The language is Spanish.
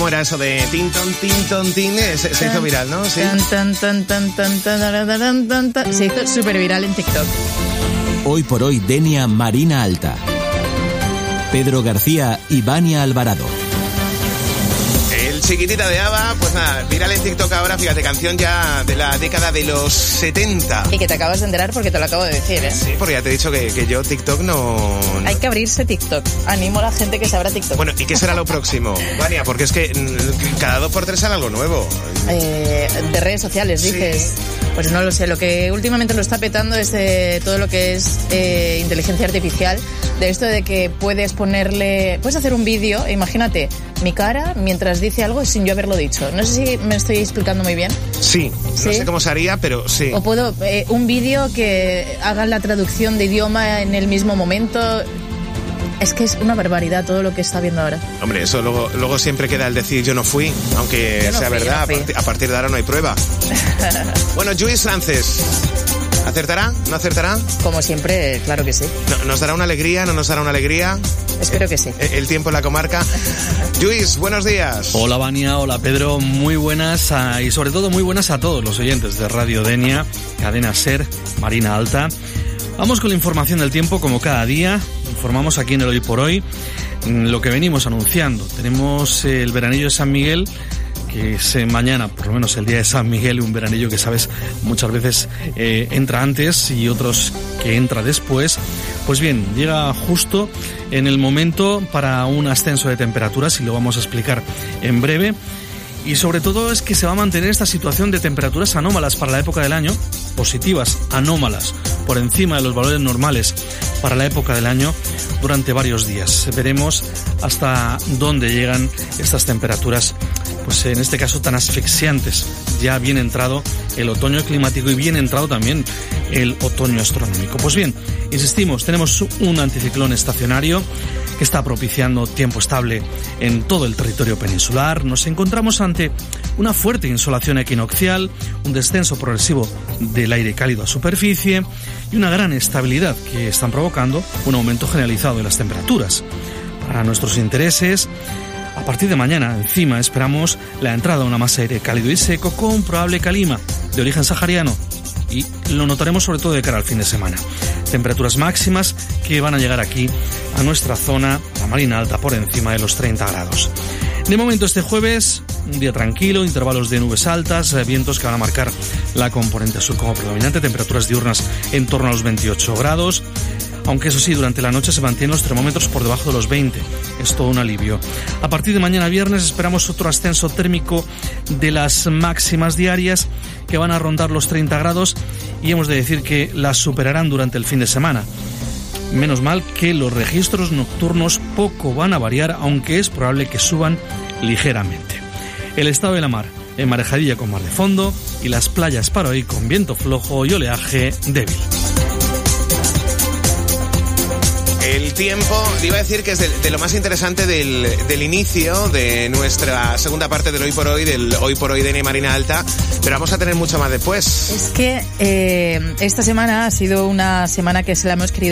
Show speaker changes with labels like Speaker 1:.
Speaker 1: ¿Cómo era eso de tin, ton, tin? Se hizo viral, ¿no? Sí.
Speaker 2: Se hizo súper viral en TikTok.
Speaker 3: Hoy por hoy, Denia Marina Alta. Pedro García y Vania Alvarado.
Speaker 1: El Chiquitita de ABBA, pues nada, viral en TikTok ahora, fíjate, canción ya de la década de los 70.
Speaker 2: Y que te acabas de enterar porque te lo acabo de decir, ¿eh?
Speaker 1: Sí, porque ya te he dicho que yo TikTok no...
Speaker 2: Hay que abrirse TikTok. Animo a la gente que se abra TikTok.
Speaker 1: Bueno, ¿y qué será lo próximo, Vania? Porque es que cada 2x3 sale algo nuevo.
Speaker 2: De redes sociales, dices. Sí. Pues no lo sé, lo que últimamente lo está petando es todo lo que es inteligencia artificial, de esto de que puedes hacer un vídeo, imagínate, mi cara mientras dice algo sin yo haberlo dicho. No sé si me estoy explicando muy bien.
Speaker 1: Sí, no sé cómo se haría, pero sí.
Speaker 2: O puedo, un vídeo que haga la traducción de idioma en el mismo momento. Es que es una barbaridad todo lo que está viendo ahora.
Speaker 1: Hombre, eso luego siempre queda el decir yo no fui, aunque sea verdad, a partir de ahora no hay prueba. Bueno, Lluís Frances, ¿acertará? ¿No acertará?
Speaker 2: Como siempre, claro que sí.
Speaker 1: ¿Nos dará una alegría? ¿No nos dará una alegría?
Speaker 2: Espero que sí.
Speaker 1: El tiempo en la comarca. Lluís, buenos días.
Speaker 4: Hola Vania, hola Pedro, muy buenas y sobre todo muy buenas a todos los oyentes de Radio Denia, Cadena SER, Marina Alta. Vamos con la información del tiempo como cada día. Informamos aquí en el Hoy por Hoy lo que venimos anunciando. Tenemos el veranillo de San Miguel, que es mañana, por lo menos el día de San Miguel, un veranillo que sabes muchas veces entra antes y otros que entra después. Pues bien, llega justo en el momento para un ascenso de temperaturas y lo vamos a explicar en breve. Y sobre todo es que se va a mantener esta situación de temperaturas anómalas para la época del año, positivas, anómalas, por encima de los valores normales para la época del año durante varios días. Veremos hasta dónde llegan estas temperaturas, pues en este caso tan asfixiantes. Ya bien entrado el otoño climático y bien entrado también el otoño astronómico. Pues bien, insistimos, tenemos un anticiclón estacionario que está propiciando tiempo estable en todo el territorio peninsular. Nos encontramos ante una fuerte insolación equinoccial, un descenso progresivo del aire cálido a superficie y una gran estabilidad que están provocando un aumento generalizado de las temperaturas. Para nuestros intereses, a partir de mañana, encima, esperamos la entrada de una masa de aire cálido y seco con probable calima de origen sahariano y lo notaremos sobre todo de cara al fin de semana. Temperaturas máximas que van a llegar aquí a nuestra zona, la Marina Alta, por encima de los 30 grados. De momento este jueves, un día tranquilo, intervalos de nubes altas, vientos que van a marcar la componente sur como predominante, temperaturas diurnas en torno a los 28 grados. Aunque eso sí, durante la noche se mantienen los termómetros por debajo de los 20. Es todo un alivio. A partir de mañana viernes esperamos otro ascenso térmico de las máximas diarias que van a rondar los 30 grados y hemos de decir que las superarán durante el fin de semana. Menos mal que los registros nocturnos poco van a variar, aunque es probable que suban ligeramente. El estado de la mar, en marejadilla con mar de fondo, y las playas para hoy con viento flojo y oleaje débil.
Speaker 1: El tiempo, te iba a decir que es de lo más interesante del inicio de nuestra segunda parte del Hoy por Hoy, del Hoy por Hoy de Marina Alta, pero vamos a tener mucho más después.
Speaker 2: Es que esta semana ha sido una semana que se la hemos querido